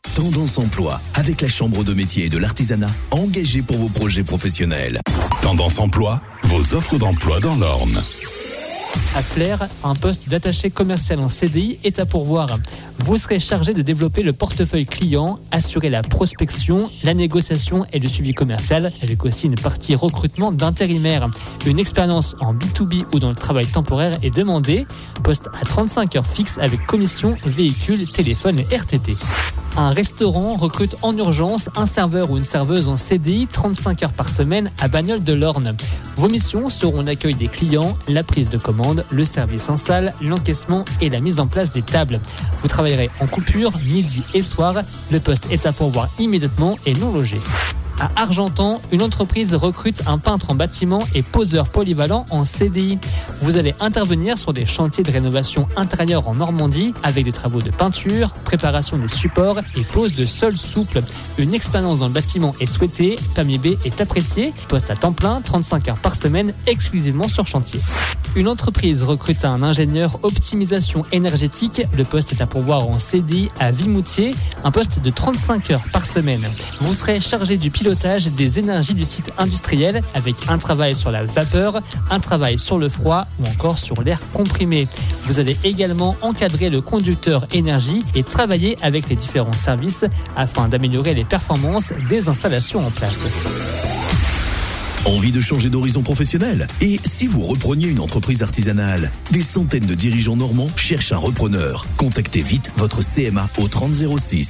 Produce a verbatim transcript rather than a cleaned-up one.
Tendance Emploi, avec la Chambre de métier et de l'artisanat, engagée pour vos projets professionnels. Tendance Emploi, vos offres d'emploi dans l'Orne. À Flers, un poste d'attaché commercial en C D I est à pourvoir. Vous serez chargé de développer le portefeuille client, assurer la prospection, la négociation et le suivi commercial, avec aussi une partie recrutement d'intérimaires. Une expérience en B deux B ou dans le travail temporaire est demandée. Poste à trente-cinq heures fixes avec commission, véhicule, téléphone et R T T. Un restaurant recrute en urgence un serveur ou une serveuse en C D I trente-cinq heures par semaine à Bagnoles de l'Orne. Vos missions seront l'accueil des clients, la prise de commande, le service en salle, l'encaissement et la mise en place des tables. Vous travaillerez en coupure, midi et soir. Le poste est à pourvoir immédiatement et non logé. À Argentan, une entreprise recrute un peintre en bâtiment et poseur polyvalent en C D I. Vous allez intervenir sur des chantiers de rénovation intérieure en Normandie avec des travaux de peinture, préparation des supports et pose de sol souple. Une expérience dans le bâtiment est souhaitée, permis B est apprécié, poste à temps plein, trente-cinq heures par semaine, exclusivement sur chantier. Une entreprise recrute un ingénieur optimisation énergétique. Le poste est à pourvoir en C D I à Vimoutier, un poste de trente-cinq heures par semaine. Vous serez chargé du pilotage des énergies du site industriel avec un travail sur la vapeur, un travail sur le froid ou encore sur l'air comprimé. Vous allez également encadrer le conducteur énergie et travailler avec les différents services afin d'améliorer les performances des installations en place. Envie de changer d'horizon professionnel? Et si vous repreniez une entreprise artisanale? Des centaines de dirigeants normands cherchent un repreneur. Contactez vite votre C M A au trente zéro six.